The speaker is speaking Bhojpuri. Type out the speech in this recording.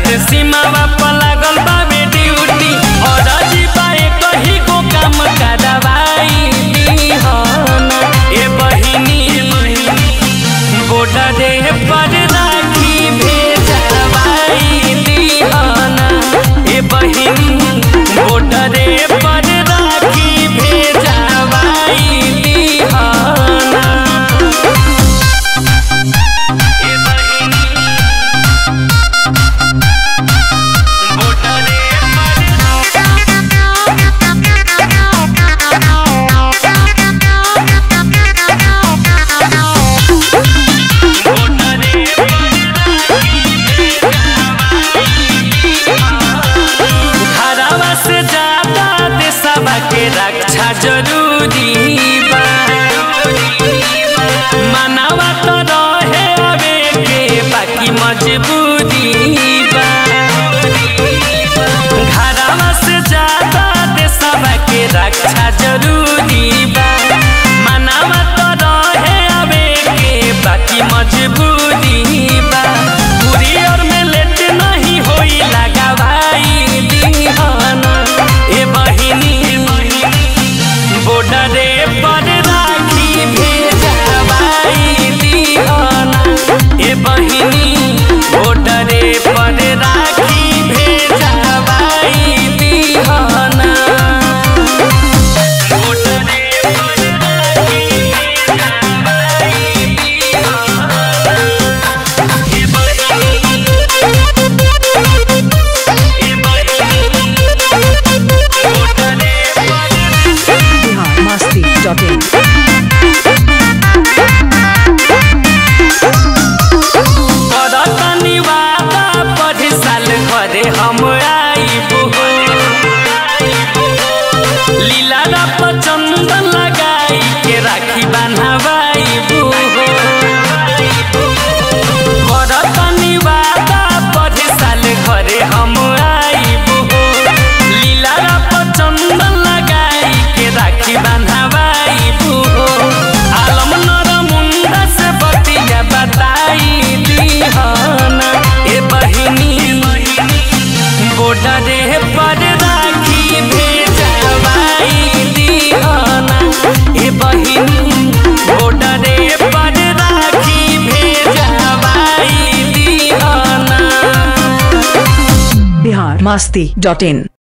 से सीमावा पर लागल बावे ड्यूटी और अजीबाए कहीं को काम करवाई दीहन ए बहिनी बॉर्डरे पर राखी भेजवाई दीहन ए बहिनी बॉर्डरे पर राखी भेजवाई दीहन ए बहिनी बॉर्डरे घरवा से ज्यादा देशवा के रक्षा जरूरी बा मानवा तो रहे अबे के बाकी मजबूरी बा घरवा से ज्यादा देशवा के रक्षा जरूरी बा मानवा तो रहे अबे के बाकी मजबूरी बा पूरी और में लेट नहीं होई लगावाई दीहन ए बहिनी बॉर्डरे पर राखी भेजवाई दीहन ए बहिनी बॉर्डरे पर राखी भेजवाई दीहन बॉर्डरे पर राखी भेजवाई biharmasti.in करतनी वादा पढ़ साल घरे हम आइबो लीला रप चंदन लगाई के राखी बान्हवाइबो करतनी वादा पढ़ साल घरे हम आइबो लीला रप चंदन लगाई के राखी बान्हवाइबो आलम नर मुंडा से बतिया बताई दीहन ए बहिनी बॉर्डरे पर राखी भेजवाई दीहन ए बहिनी बॉर्डरे पर राखी भेजवाई दीहन biharmasti.in